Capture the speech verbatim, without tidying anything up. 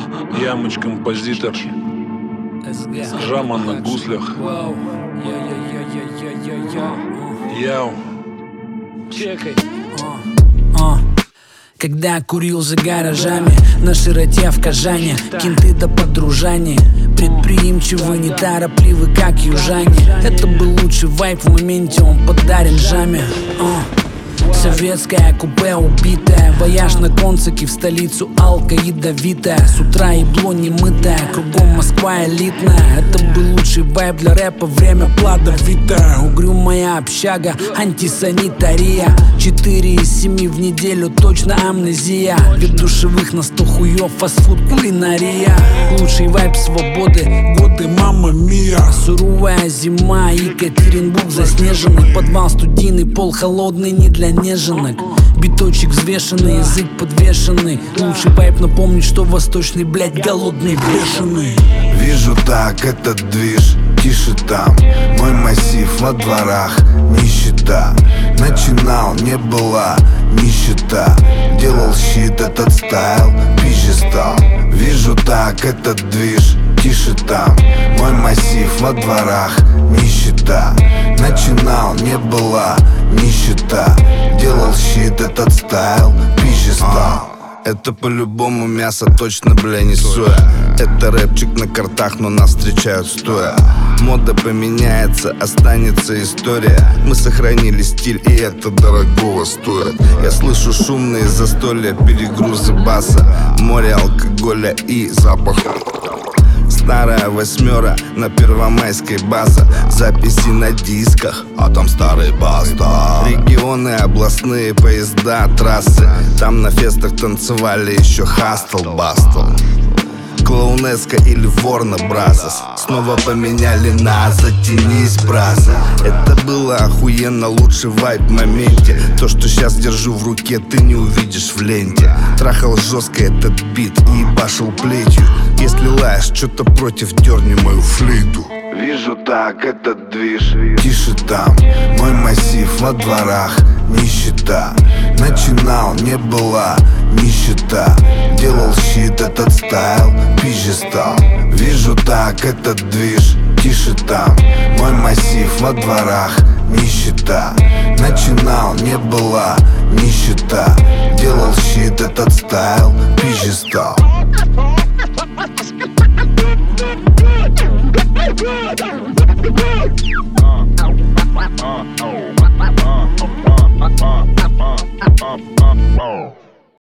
Ямыч композитор, Жама на гуслях. Яу. Чекай. Когда курил за гаражами, на широте в Кажане, кенты да подружане, предприимчивы, неторопливы, как южане. Это был лучший вайб в моменте, он подарен Жаме. Советское купе убитое, вояж на концике в столицу, алка ядовитая. С утра ебло немытое, кругом Москва элитная. Это был лучший вайб для рэпа, время плодовитое. Угрюмая общага, антисанитария. Четыре из семи в неделю, точно амнезия. Вид душевых на сто хуев, фастфуд, кулинария. Лучший вайб свободы, годы мамма мия. Суровая зима, Екатеринбург заснеженный. Подвал студийный, пол холодный, не для неженок. Биточек взвешенный, язык подвешенный. Лучший вайб напомнит, что восточный, блядь, голодный, бешеный. Вижу так этот движ, тише там. Мой массив во дворах, нищета. Начинал, не была нищета. Делал щит, этот стайл, пизже стал. Вижу так этот движ, тише там. Мой массив во дворах, нищета. Начинал, не была нищета. Делал щит, этот стайл, пизже стал. Это по-любому мясо, точно, бля, не соя. Это рэпчик на картах, но нас встречают стоя. Мода поменяется, останется история. Мы сохранили стиль, и это дорогого стоит. Я слышу шумные застолья, перегрузы баса, море алкоголя и запах. Старая восьмера на Первомайской база. Записи на дисках, а там старый баста. Регионы, областные поезда, трассы. Там на фестах танцевали еще хастл, бастл. Клоунеска или Ворна Бразос. Снова поменяли на затянись, браза. Это было охуенно, лучший вайб в моменте. То, что сейчас держу в руке, ты не увидишь в ленте. Трахал жестко этот бит и ебашил плетью. Если лаешь что-то против, дерни мою флейту. Вижу так этот движ, тише там. Мой массив во дворах, нищета. Начинал, не была нищета. Делал щит, этот стайл, пизже стал. Вижу так этот движ, тише там. Мой массив во дворах, нищета. Начинал, не была нищета. Делал щит, этот стайл, пизже стал.